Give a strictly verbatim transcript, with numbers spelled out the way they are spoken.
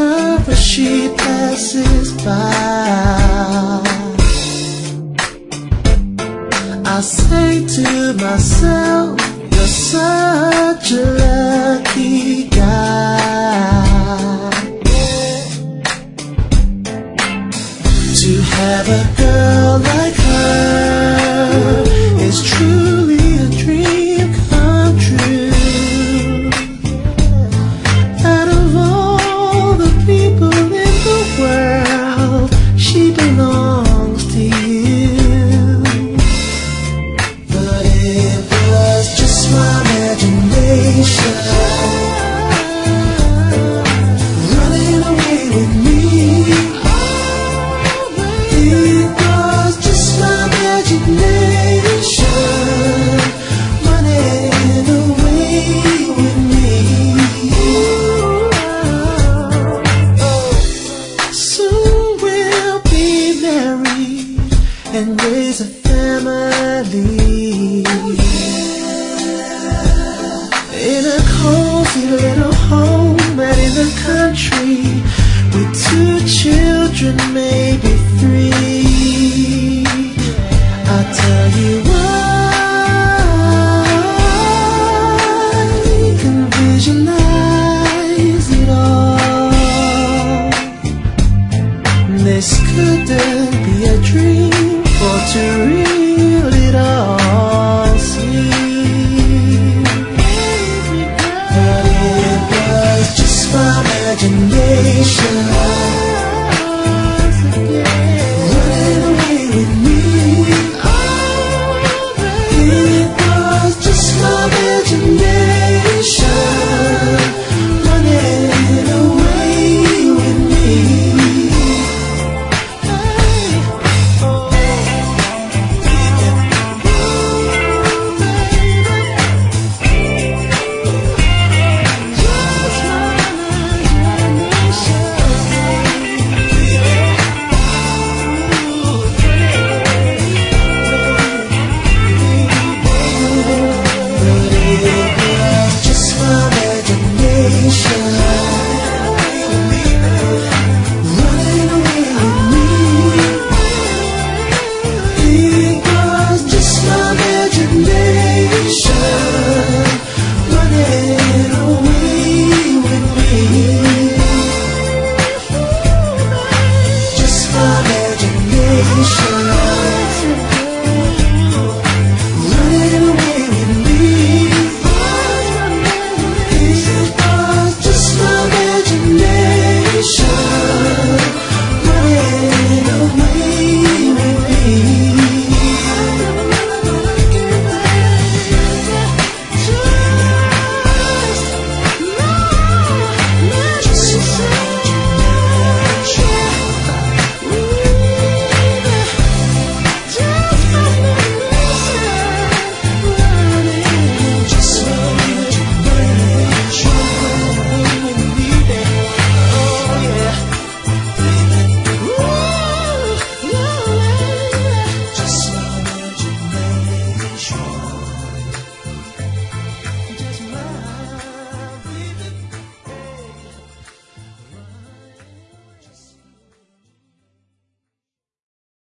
her as she passes by. I say to myself, you're such a lucky guy to have a girl like her. Is truly a dream come true. Out of all the people in the world, she belongs to you. But it was just my imagination running away with me. It was just my imagination running away with me. Soon we'll be married and raise a family in a cozy little home out in the country with two children, maybe three. I tell you what, I can visualize it all. This couldn't be a dream, for to real it all seems. But it was just my imagination